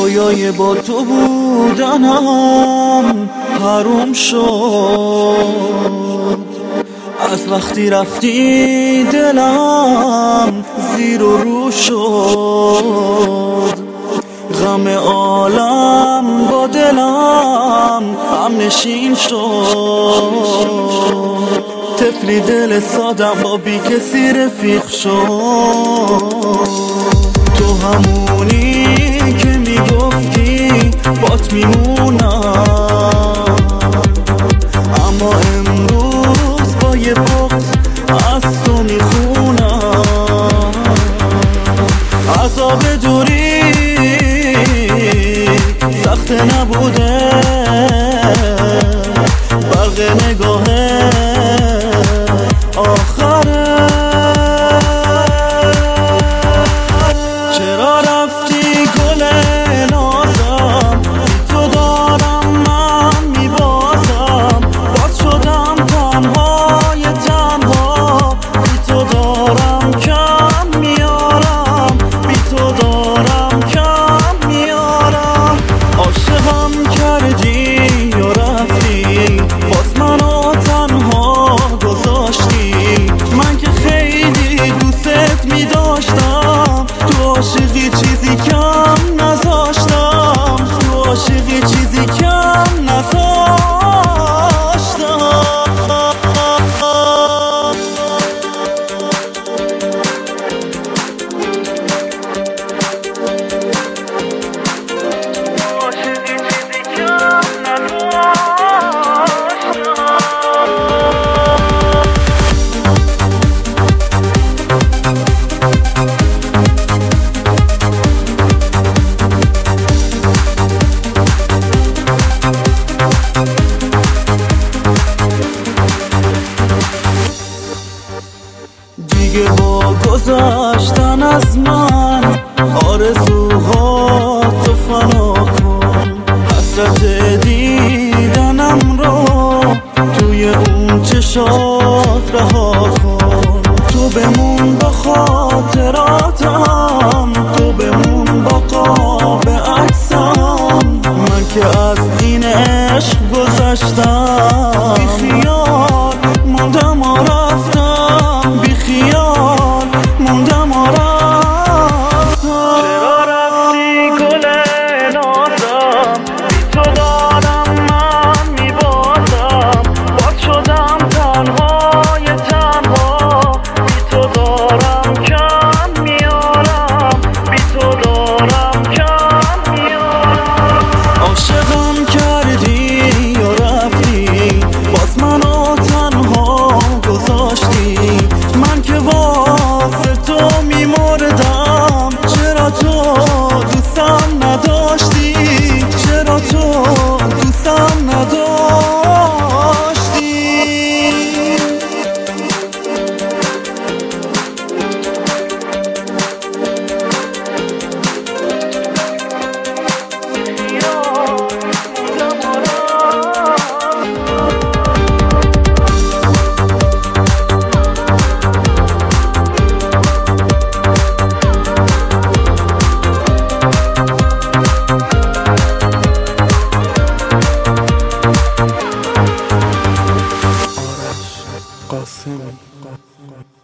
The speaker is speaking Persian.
رویای با تو بودنم حروم شد. از وقتی رفتی دلم زیر و رو شد. غم عالم با دلم هم نشین شد. طفلی دل سادم با بی کسی رفیق شد. تو همونی که میگفتی بات میمونم، اما امروز با یه بغض از تو میخونم. عذاب دوری سخت نبوده، برق نگاه آخره. چرا رفتی گل نازم، بی تو دارم من میبازم. باز شدم تنهای تنها، بی تو دارم کم میارم، بی تو دارم کم میارم. عاشقم کردی یا رفتی، باز منو تنها گذاشتی. من که خیلی دوست میداشتم، تو عاشقی چیزی کم نذاشتم، تو عاشقی چیزی کم نذاشتم. دیگه با گذشتن از من آرزوها تو فنا کن. حسرت دیدنم رو توی اون چشات رها کن. تو بمون با خاطراتم، تو بمون با قاب عکسم. من که از این عشق گذشتم، بی خیال موندم و رفتم، بی خیال موندم و رفتم. چرا رفتی گل نازم، بی تو دارم من میبازم. باز شدم تنهای تنها، بی تو دارم کم میارم، بی تو دارم کم میارم. عاشقم کردی یا رفتی، باز منو تنها گذاشتی. من که واسه تو میمردم، چرا تو دوستم نداشتی، چرا تو دوستم نداشتی. قاسم